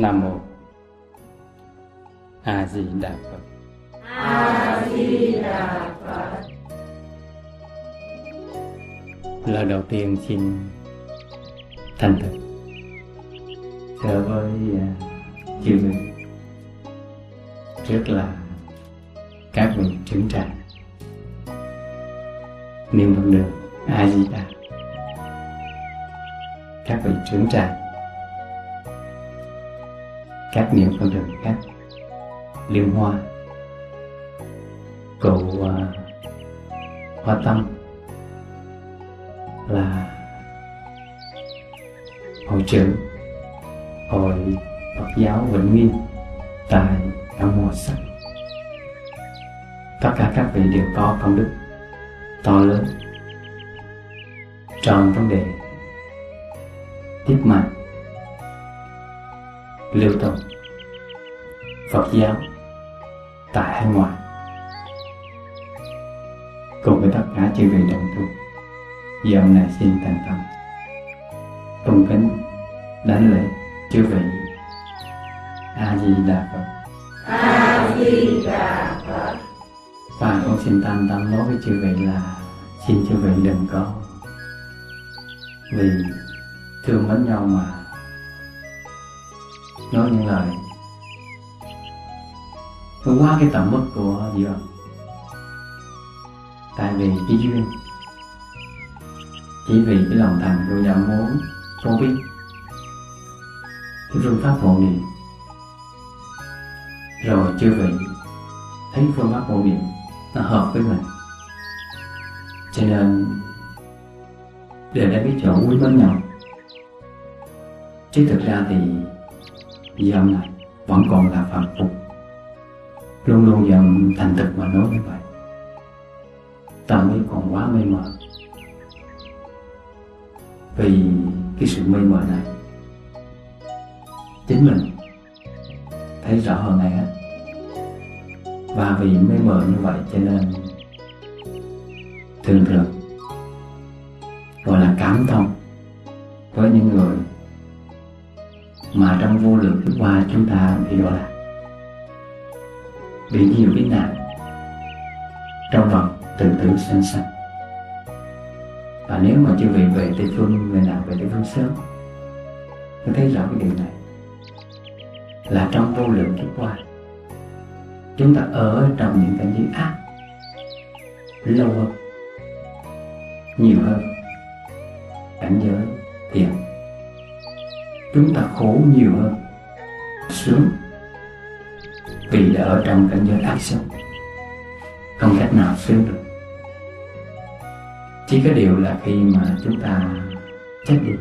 Nam mô A Di Đà Phật. A Di Đà Phật. Lời đầu tiên xin thành thực thưa với chư vị, trước là các vị trưởng trại niệm Phật đường A Di Đà, các vị trưởng trại các niệm Phật đường khác Liên Hoa, cụ Hoa Tâm là hội trưởng hội Phật giáo Vĩnh Nghiêm tại Ông Hòa Sắc. Tất cả các vị đều có công đức to lớn trong vấn đề tiếp mạng lưu tồn Phật giáo tại hải ngoại, cùng với tất cả chư vị đồng tu. Giờ hôm nay xin thành tâm cung kính đảnh lễ chư vị A Di Đà Phật. A Di Đà Phật. Và con xin thành tâm nói với chư vị là xin chư vị đừng có vì thương mến nhau mà nói những lời nó quá cái tầm mức của duyên. Tại vì cái duyên chỉ vì cái lòng thành của dòng muốn phổ biến cái phương pháp hộ niệm, rồi chư vị thấy phương pháp hộ niệm nó hợp với mình, cho nên để đã biết chỗ quý mến nhau. Chứ thực ra thì dòng này vẫn còn là phạm phục, luôn luôn dòng thành thực mà nói như vậy. Tâm ấy còn quá mê mờ. Vì cái sự mê mờ này chính mình thấy rõ hơn ai hết. Và vì mê mờ như vậy cho nên thường thường gọi là cảm thông với những người mà trong vô lượng kiếp qua chúng ta bị đọa lạc, bị nhiều cái nạn trong vòng tự tử sanh sanh. Và nếu mà chư vị về Tây Phương, người nào về Tây Phương sớm, tôi thấy rõ cái điều này là trong vô lượng kiếp qua chúng ta ở trong những cảnh giới ác lâu hơn, nhiều hơn cảnh giới thiện. Chúng ta khổ nhiều hơn, sướng, vì đã ở trong cảnh giới ác sâu, không cách nào sướng được. Chỉ có điều là khi mà chúng ta chết đi,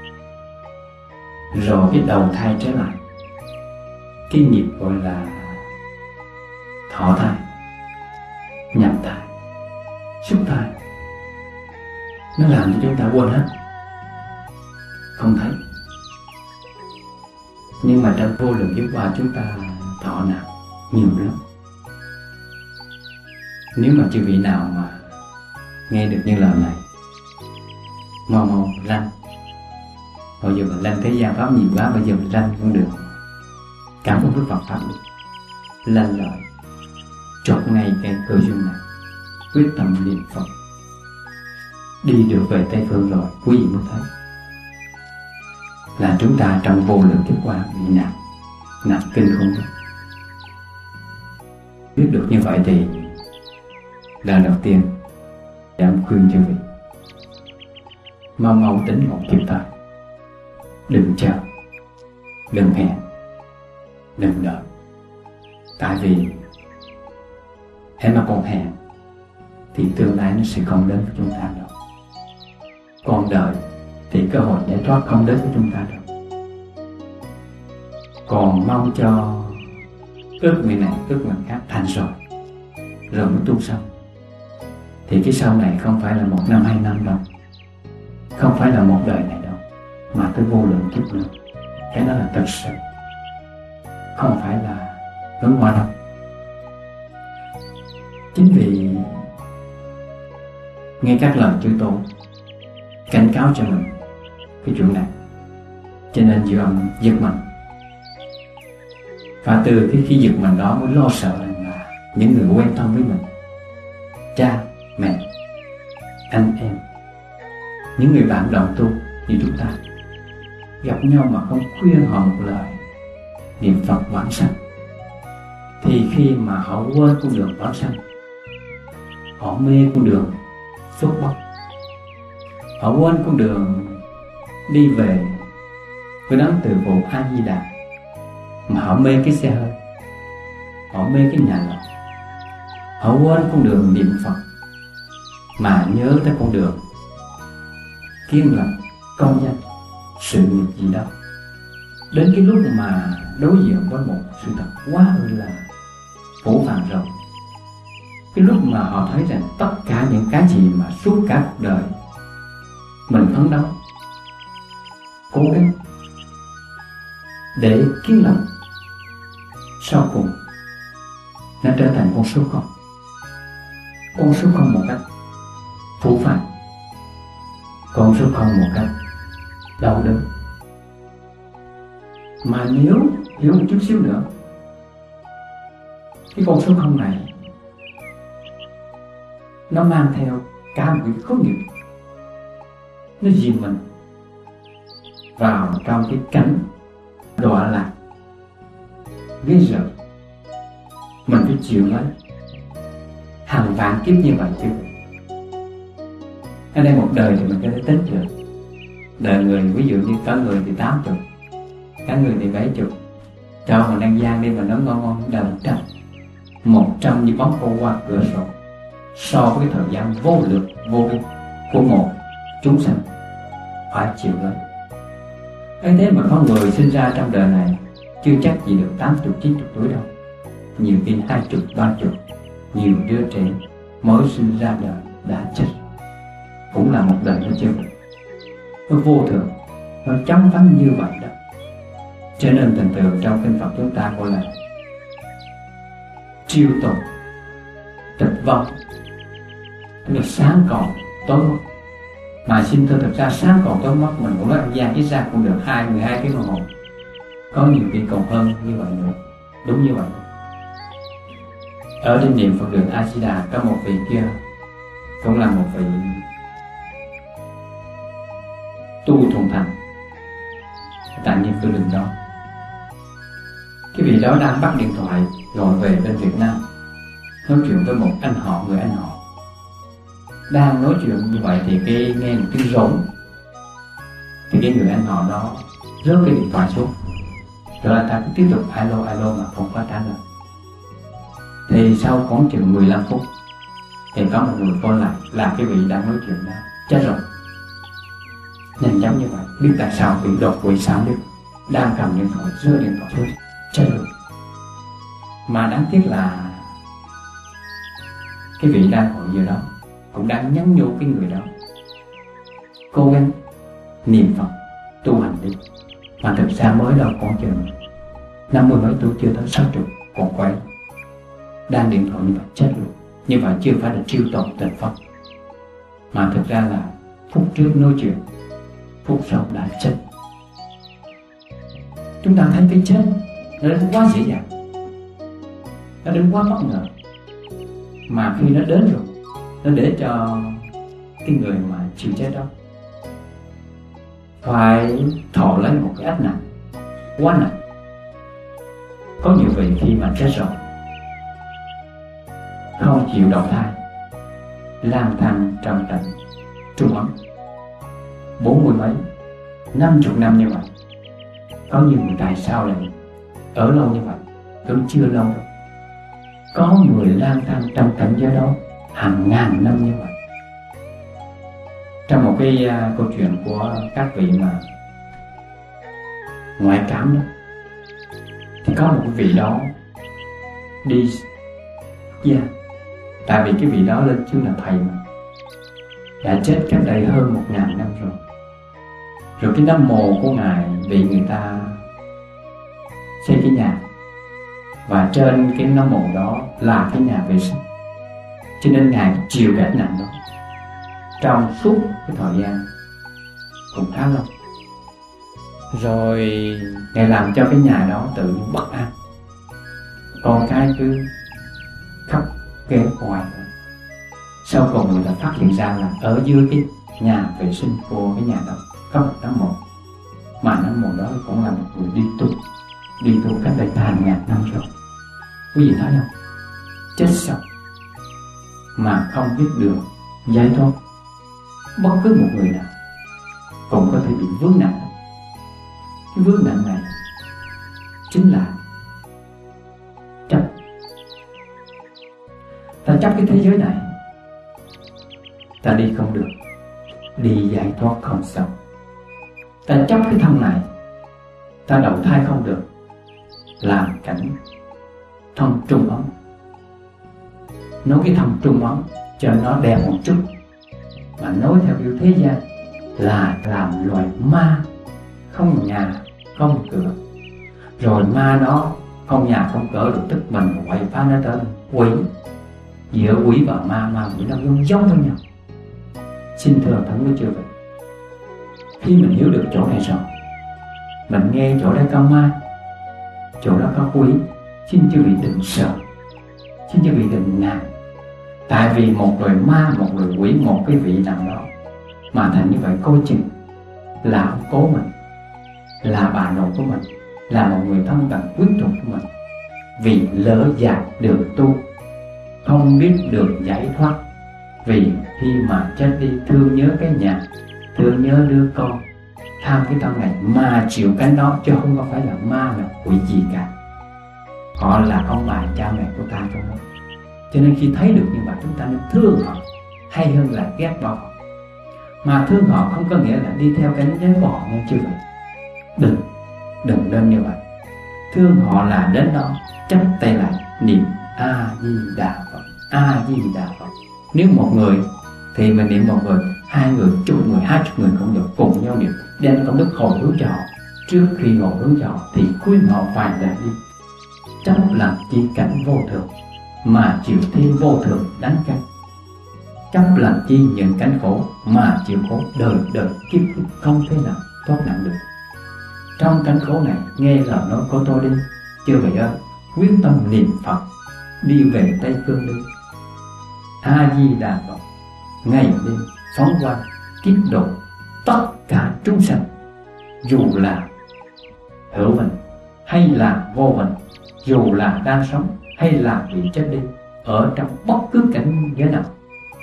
rồi cái đầu thai trở lại, cái nghiệp gọi là thọ thai, nhập thai, xuất thai, nó làm cho chúng ta quên hết, không thấy. Nhưng mà trong vô lượng kiếp qua chúng ta thọ nào nhiều lắm. Nếu mà chư vị nào mà nghe được những lời này, mau lăn. Hồi giờ mình lăn thế gian pháp nhiều quá, bây giờ mình lăn cũng được. Cảm ơn Đức Phật Pháp được lăn lợi, chột ngay cái cơ duyên này, quyết tâm niệm Phật, đi được về Tây Phương rồi quý vị mới thấy là chúng ta trong vô lượng kiếp qua bị nặng kinh khủng lắm. Biết được như vậy thì lời đầu tiên em khuyên chư vị mau tính một kịp thời, đừng chờ, đừng hẹn, đừng đợi. Tại vì hãy mà còn hẹn thì tương lai nó sẽ không đến với chúng ta đâu. Còn đợi thì cơ hội giải thoát không đến với chúng ta đâu. Còn mong cho ước nguyện này, ước nguyện khác thành rồi mới tu xong, thì cái sau này không phải là 1 năm 2 năm đâu, không phải là một đời này đâu, mà tới vô lượng kiếp nữa. Cái đó là thật sự, không phải là hướng hoa đâu. Chính vì nghe các lời chư Tổ cảnh cáo cho mình cái chuyện này, cho nên dư âm giật mình Và từ khi giật mình đó mới lo sợ rằng là những người quen thân với mình, cha, mẹ, anh em, những người bạn đồng tu như chúng ta, gặp nhau mà không khuyên họ một lời niệm Phật vãng sanh, thì khi mà họ quên con đường vãng sanh, họ mê con đường xuất bốc, họ quên con đường đi về với đấng từ phụ A Di Đà, mà họ mê cái xe hơi, họ mê cái nhà lầu, họ quên con đường niệm Phật mà nhớ tới con đường kiên lập, công danh, sự nghiệp gì đó. Đến cái lúc mà đối diện với một sự thật quá là phổ phàng rồi, cái lúc mà họ thấy rằng tất cả những cái gì mà suốt cả cuộc đời mình phấn đấu, cố gắng để kiến lập, sau cùng nó trở thành con số không. Con số không một cách phũ phàng, con số không một cách đau đớn. Mà nếu hiểu một chút xíu nữa, cái con số không này nó mang theo cả một cái khối nghiệp, nó dìm mình vào trong cái cảnh đọa lạc ghê rợn. Mình phải chịu lấy hàng vạn kiếp như vậy chứ. Ở đây một đời thì mình có thể tính được. Đời người ví dụ như có người thì 80, có người thì 70. Cho mình đang gian đi mà nó ngon ngon đời 100. 100 như bóng cô qua cửa sổ, so với cái thời gian vô lượng vô biên của một chúng sanh phải chịu lấy. Ấy thế mà con người sinh ra trong đời này chưa chắc gì được 80, 90 tuổi đâu. Nhiều khi 20, 30. Nhiều đứa trẻ mới sinh ra đời đã chết, cũng là một đời nó chưa. Nó vô thường, nó chóng vánh như vậy đó. Cho nên tình thường trong kinh Phật chúng ta gọi là triêu tồn, tịch vong, tức là sáng còn tối mất. Mà xin thưa, thực ra sáng còn tối mất mình cũng nói ăn gian ít ra cũng được 12 tiếng đồng hồ, có nhiều khi còn hơn như vậy nữa. Đúng như vậy. Ở trên niệm Phật đường A Di Đà có một vị kia, cũng là một vị tu thuần thành tại niệm Phật đường đó. Cái vị đó đang bắt điện thoại gọi về bên Việt Nam, nói chuyện với một anh họ, người anh họ. Đang nói chuyện như vậy thì nghe một tiếng rống, thì cái người anh họ đó rớt cái điện thoại xuống, rồi anh ta cứ tiếp tục alo mà không có trả lời. Thì sau khoảng chừng 15 phút thì có một người phone lại là cái vị đang nói chuyện đó chết rồi. Nhanh chóng như vậy, biết tại sao bị đột quỵ sao biết, đang cầm điện thoại rơi điện thoại xuống chết rồi. Mà đáng tiếc là cái vị đang hội giờ đó cũng đang nhắn nhủ cái người đó cố gắng niệm Phật tu hành đi. Mà thực ra mới đâu còn chừng 50 mấy tuổi, chưa tới 60, còn khỏe, đang điện thoại như vậy chết luôn. Như vậy chưa phải là triêu tồn tịch Phật, mà thực ra là phút trước nói chuyện, phút sau đã chết. Chúng ta thấy cái chết nó đến quá dễ dàng, nó đến quá bất ngờ, mà khi nó đến rồi, nó để cho cái người mà chịu chết đó phải thọ lấy một cái ách nặng, quá nặng. Có nhiều vị khi mà chết rồi không chịu đầu thai, lang thang trong cảnh trung ấm 40 mấy, 50 năm như vậy. Có nhiều người tại sao lại ở lâu như vậy? Cũng chưa lâu đâu. Có người lang thang trong cảnh giới đó hàng ngàn năm như vậy. Trong một cái câu chuyện của các vị mà ngoại cảm đó, thì có một cái vị đó đi gia, tại vì cái vị đó lên chứ là thầy mà, đã chết cách đây hơn 1000 năm rồi. Rồi cái nấm mồ của ngài bị người ta xây cái nhà, và trên cái nấm mồ đó là cái nhà vệ sinh, cho nên ngài chịu cái nặng đó trong suốt cái thời gian cũng khá lâu. Rồi ngài làm cho cái nhà đó tự nhiên bất an, con cái cứ khóc kể hoài. Sau cùng người ta phát hiện ra là ở dưới cái nhà vệ sinh của cái nhà đó có một nấm mồ, mà nấm mồ đó cũng là một người đi tu cách đây hàng ngàn năm rồi. Quý vị thấy không? Chết xong mà không biết đường giải thoát. Bất cứ một người nào cũng có thể bị vướng nặng. Cái vướng nặng này chính là chấp. Ta chấp cái thế giới này, ta đi không được, đi giải thoát không xong. Ta chấp cái thân này, ta đầu thai không được, làm cảnh thân trung ấm. Nói cái thân trung ấm cho nó đẹp một chút, mà nói theo kiểu thế gian là làm loài ma, không nhà không cửa. Rồi ma nó không nhà không cửa được, tức mình quậy phá nó tới quỷ. Giữa quỷ và ma quỷ nó giống với nhau. Xin thưa thân quý chư vị, khi mình hiểu được chỗ này rồi, mình nghe chỗ đây có ma, chỗ đó có quỷ, xin chư vị đừng sợ, xin chư vị đừng ngại. Tại vì một loài ma, một loài quỷ, một cái vị nào đó mà thành như vậy, coi chừng là ông cố mình, là bà nội của mình, là một người thân cận quyến thuộc của mình. Vì lỡ dạt đường tu, không biết đường giải thoát. Vì khi mà chết đi thương nhớ cái nhà, thương nhớ đứa con, tham cái tâm này mà chịu cái đó, chứ không có phải là ma là quỷ gì cả. Họ là ông bà cha mẹ của ta trong đó. Cho nên khi thấy được như vậy, chúng ta nên thương họ hay hơn là ghét bỏ họ. Mà thương họ không có nghĩa là đi theo cánh giới của họ nghe chưa vậy. Đừng nên như vậy. Thương họ là đến đó chắp tay lại niệm A Di Đà Phật, A Di Đà Phật. Nếu một người thì mình niệm một người, 2 người, 10 người, 20 người cũng được, cùng nhau niệm, đem công đức hồi hướng cho họ. Trước khi hồi hướng cho họ thì khuyên họ phải là đi. Chấp làm chi cảnh vô thường mà chịu thiên vô thường đánh canh. Chấp làm chi những cánh khổ mà chịu khổ đời đời kiếp kiếp không thể nào thoát nạn được. Trong cánh khổ này nghe lời nói của tôi đi, chưa vậy ơi, quyết tâm niệm Phật, đi về Tây Phương đi. A Di Đà Phật, ngày đêm phóng quang kiếp độ tất cả chúng sanh, dù là hữu vinh hay là vô vinh, dù là đang sống hay là bị chết đi, ở trong bất cứ cảnh giới nào.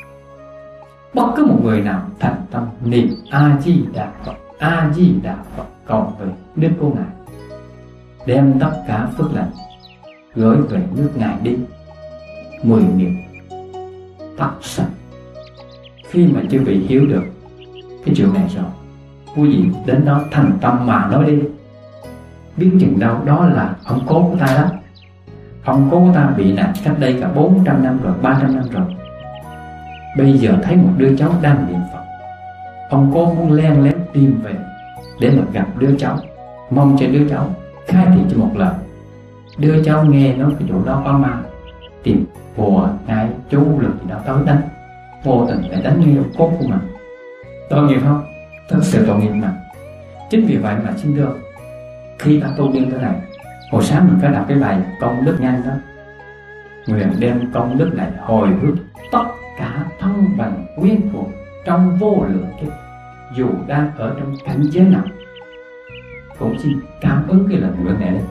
Bất cứ một người nào thành tâm niệm A Di Đà Phật, A Di Đà Phật cầu về nước của Ngài, đem tất cả phước lành gửi về nước Ngài đi, 10 niệm tắt sạch. Khi mà chư vị hiểu được cái chuyện này rồi, quý vị đến đó thành tâm mà nói đi. Biết chừng đâu đó là ông cố của ta đó. Ông cố của ta bị nạn cách đây cả 400 năm rồi, 300 năm rồi. Bây giờ thấy một đứa cháu đang niệm Phật, ông cố muốn len lén tìm về để mà gặp đứa cháu, mong cho đứa cháu khai thị cho một lời. Đứa cháu nghe nói cái chỗ đó có ma, tìm bùa ngài chú lực gì đó tới đánh, vô tình lại đánh ngay ông cố của mình. Tội nghiệp không? Thật sự tội nghiệp mà. Chính vì vậy mà xin thưa, khi ta tu như thế này, hồi sáng mình có đọc cái bài công đức nhanh đó, nguyện đem công đức này hồi hướng tất cả thân bằng quyến thuộc trong vô lượng kiếp, dù đang ở trong cảnh giới nào, cũng xin cảm ứng cái lời nguyện này đấy.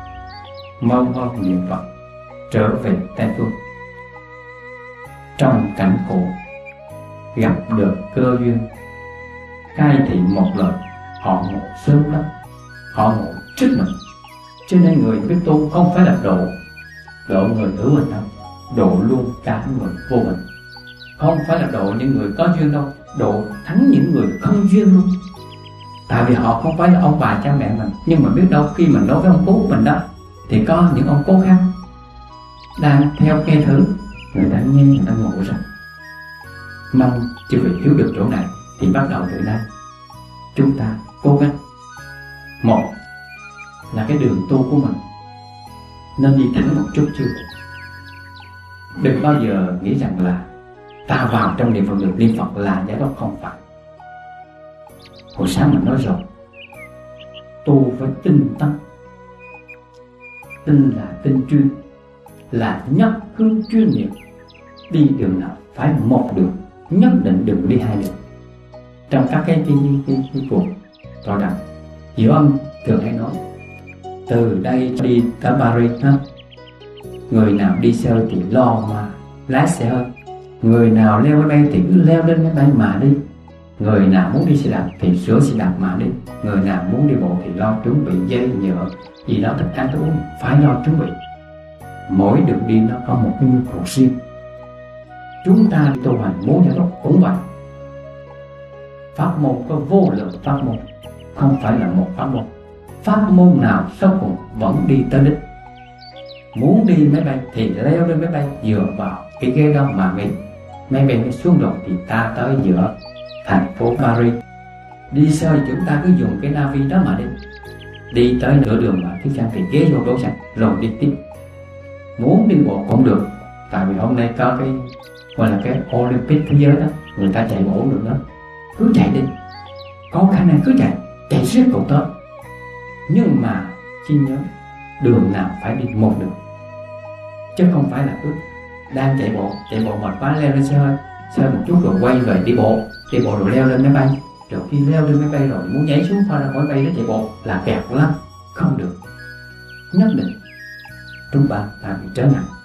Mong niệm Phật trở về Tây Phương. Trong cảnh khổ gặp được cơ duyên, khai thị một lời, họ ngộ sớm lắm, họ ngộ trước mình. Cho nên người biết tu không phải là độ người hữu hình đâu, độ luôn cả người vô hình. Không phải là độ những người có duyên đâu, độ thắng những người không duyên luôn. Tại vì họ không phải là ông bà cha mẹ mình, nhưng mà biết đâu khi mình nói với ông cố của mình đó, thì có những ông cố khác đang theo nghe thử, người ta nghe, người ta ngộ rồi. Mong chư vị hiểu được chỗ này thì bắt đầu từ đây chúng ta cố gắng. Một là cái đường tu của mình nên đi thẳng một chút chưa. Đừng bao giờ nghĩ rằng là ta vào trong niệm Phật được, niệm Phật là giải thoát, không phải. Hồi sáng mình nói rồi, tu với tinh tấn. Tinh là tinh chuyên, là nhất hướng chuyên nghiệp. Đi đường nào phải một đường, nhất định đừng đi hai đường. Trong các cái cuộc tọa đàm, Diệu Âm thường hay nói từ đây đi tới Paris ha, người nào đi xe thì lo mà lái xe hơn, người nào leo máy bay thì cứ leo lên máy bay mà đi, người nào muốn đi xe đạp thì sửa xe đạp mà đi, người nào muốn đi bộ thì lo chuẩn bị dây nhựa gì đó, thức ăn thức uống phải lo chuẩn bị. Mỗi đường đi nó có một cái nhu cầu riêng. Chúng ta tu hành muốn giải thoát cũng vậy. Pháp môn có vô lượng pháp môn, không phải là một pháp môn. Pháp môn nào sau cùng vẫn đi tới đích. Muốn đi máy bay thì leo lên máy bay, dựa vào cái ghế đó mà nghỉ. Máy bay mới xuống rồi thì ta tới giữa thành phố Paris. Đi xe chúng ta cứ dùng cái navi đó mà đi. Đi tới nửa đường mà thứ sang thì ghế vô đổ sạch rồi đi tiếp. Muốn đi bộ cũng được, tại vì hôm nay có cái gọi là cái Olympic thế giới đó, người ta chạy bộ được đó, cứ chạy đi, có khả năng cứ chạy suốt cũng tốt. Nhưng mà xin nhớ, đường nào phải đi một đường, chứ không phải là cứ đang chạy bộ mệt quá leo lên xe một chút rồi quay về đi bộ rồi leo lên máy bay, rồi khi leo lên máy bay rồi muốn nhảy xuống khỏi máy bay đó chạy bộ là kẹt lắm, không được. Nhất định chúng ta bị trở nặng.